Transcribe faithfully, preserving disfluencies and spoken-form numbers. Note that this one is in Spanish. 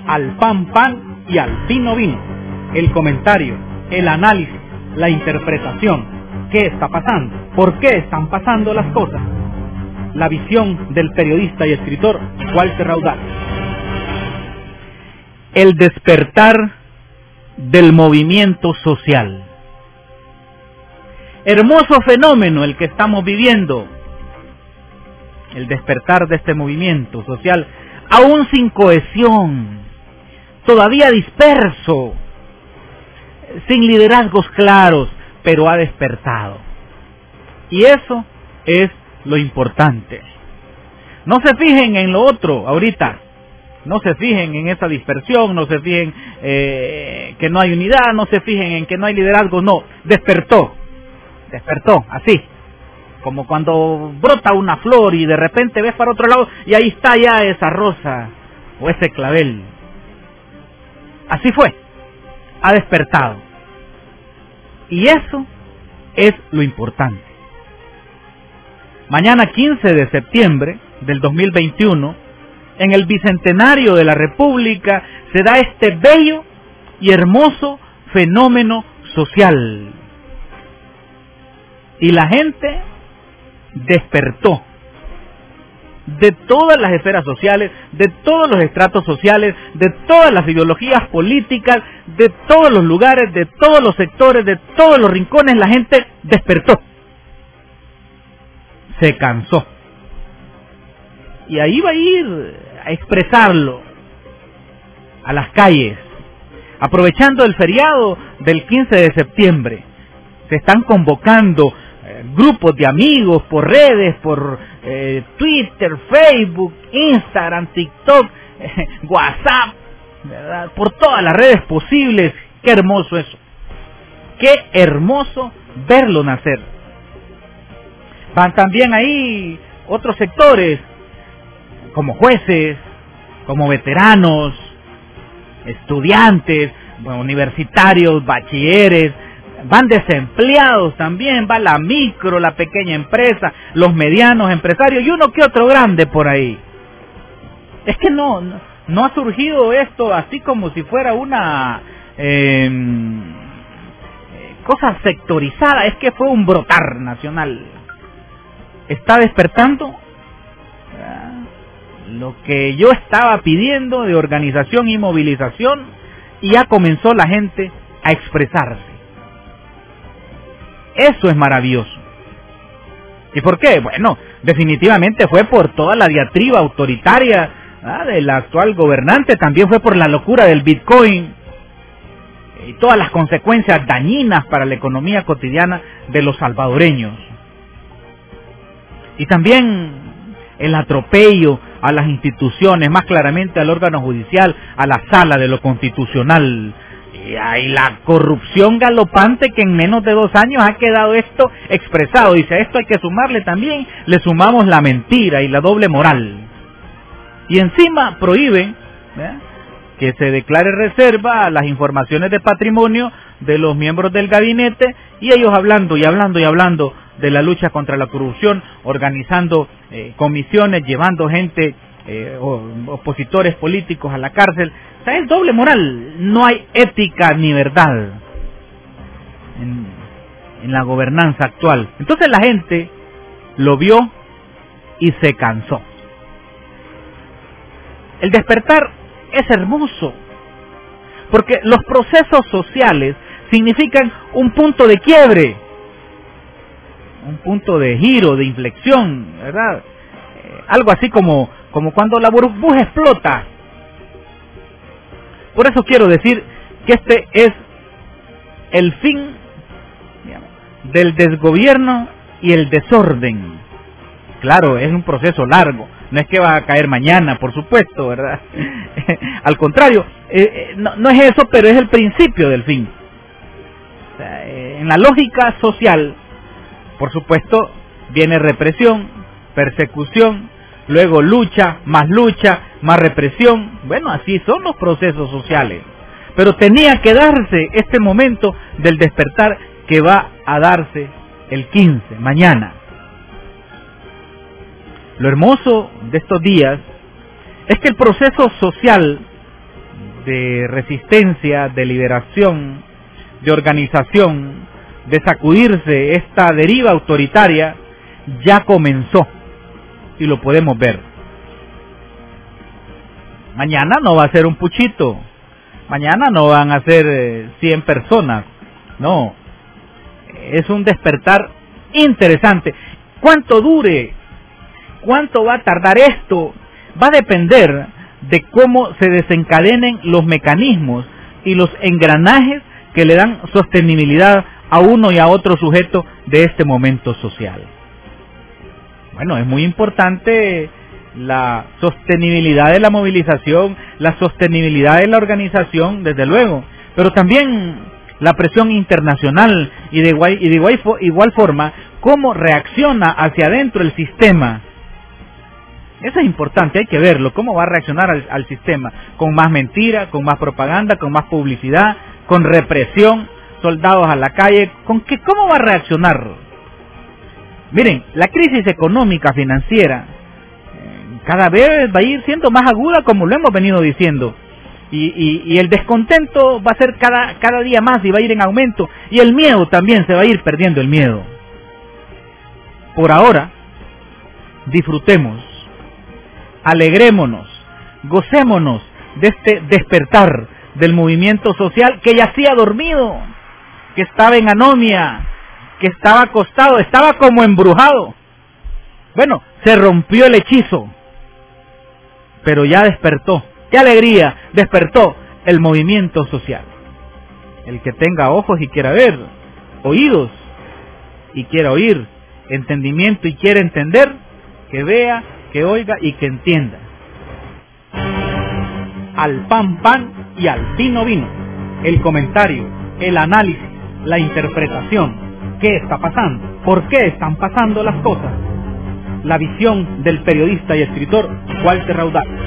al pan pan y al vino vino. El comentario, el análisis, la interpretación. ¿Qué está pasando? ¿Por qué están pasando las cosas? La visión del periodista y escritor Walter Raudal. El despertar del movimiento social. Hermoso fenómeno el que estamos viviendo. El despertar de este movimiento social, aún sin cohesión, todavía disperso, sin liderazgos claros, pero ha despertado. Y eso es lo importante. No se fijen en lo otro ahorita, no se fijen en esa dispersión, no se fijen eh, que no hay unidad, no se fijen en que no hay liderazgo, no, despertó, despertó, así. Como cuando brota una flor y de repente ves para otro lado y ahí está ya esa rosa o ese clavel. Así fue, ha despertado. Y eso es lo importante. Mañana quince de septiembre del dos mil veintiuno, en el Bicentenario de la República, se da este bello y hermoso fenómeno social. Y la gente despertó de todas las esferas sociales, de todos los estratos sociales, de todas las ideologías políticas, de todos los lugares, de todos los sectores, de todos los rincones. La gente despertó, se cansó, y ahí va a ir a expresarlo a las calles, aprovechando el feriado del quince de septiembre. Se están convocando grupos de amigos por redes, por eh, Twitter, Facebook, Instagram, TikTok, eh, WhatsApp, ¿verdad? Por todas las redes posibles. Qué hermoso eso, qué hermoso verlo nacer. Van también ahí otros sectores, como jueces, como veteranos, estudiantes, universitarios, bachilleres. Van desempleados también, va la micro, la pequeña empresa, los medianos empresarios y uno que otro grande por ahí. Es que no, no, no ha surgido esto así como si fuera una eh, cosa sectorizada, es que fue un brotar nacional. Está despertando lo que yo estaba pidiendo de organización y movilización, y ya comenzó la gente a expresarse. Eso es maravilloso. ¿Y por qué? Bueno, definitivamente fue por toda la diatriba autoritaria ¿ah? del actual gobernante, también fue por la locura del Bitcoin y todas las consecuencias dañinas para la economía cotidiana de los salvadoreños. Y también el atropello a las instituciones, más claramente al órgano judicial, a la sala de lo constitucional. Y hay la corrupción galopante que en menos de dos años ha quedado esto expresado. Dice, a esto hay que sumarle también, le sumamos la mentira y la doble moral. Y encima prohíben ¿eh? que se declare reserva a las informaciones de patrimonio de los miembros del gabinete, y ellos hablando y hablando y hablando de la lucha contra la corrupción, organizando eh, comisiones, llevando gente, eh, opositores políticos a la cárcel. O sea, es doble moral, no hay ética ni verdad en, en la gobernanza actual. Entonces la gente lo vio y se cansó. El despertar es hermoso, porque los procesos sociales significan un punto de quiebre, un punto de giro, de inflexión, ¿verdad? Eh, algo así como, como cuando la burbuja explota. Por eso quiero decir que este es el fin, digamos, del desgobierno y el desorden. Claro, es un proceso largo, no es que va a caer mañana, por supuesto, ¿verdad? Al contrario, eh, no, no es eso, pero es el principio del fin. O sea, eh, en la lógica social, por supuesto, viene represión, persecución, luego lucha, más lucha, más represión. Bueno, así son los procesos sociales. Pero tenía que darse este momento del despertar que va a darse el quince, mañana. Lo hermoso de estos días es que el proceso social de resistencia, de liberación, de organización, de sacudirse esta deriva autoritaria, ya comenzó y lo podemos ver. Mañana no va a ser un puchito, mañana no van a ser eh, cien personas, no, es un despertar interesante. ¿Cuánto dure? ¿Cuánto va a tardar esto? Va a depender de cómo se desencadenen los mecanismos y los engranajes que le dan sostenibilidad a uno y a otro sujeto de este momento social. Bueno, es muy importante la sostenibilidad de la movilización, la sostenibilidad de la organización, desde luego, pero también la presión internacional y de igual, y de igual, igual forma cómo reacciona hacia adentro el sistema. Eso es importante, hay que verlo, cómo va a reaccionar al, al sistema, con más mentira, con más propaganda, con más publicidad, con represión, soldados a la calle, con qué, cómo va a reaccionar. Miren, la crisis económica, financiera, eh, cada vez va a ir siendo más aguda, como lo hemos venido diciendo, y, y, y el descontento va a ser cada, cada día más y va a ir en aumento, y el miedo también se va a ir perdiendo el miedo. Por ahora, disfrutemos, alegrémonos, gocémonos de este despertar del movimiento social que yacía dormido, que estaba en anomia, que estaba acostado, estaba como embrujado. Bueno, se rompió el hechizo, pero ya despertó. ¡Qué alegría! Despertó el movimiento social. El que tenga ojos y quiera ver, oídos y quiera oír, entendimiento y quiera entender, que vea, que oiga y que entienda. Al pan pan y al vino vino. El comentario, el análisis, la interpretación. ¿Qué está pasando? ¿Por qué están pasando las cosas? La visión del periodista y escritor Walter Raudal.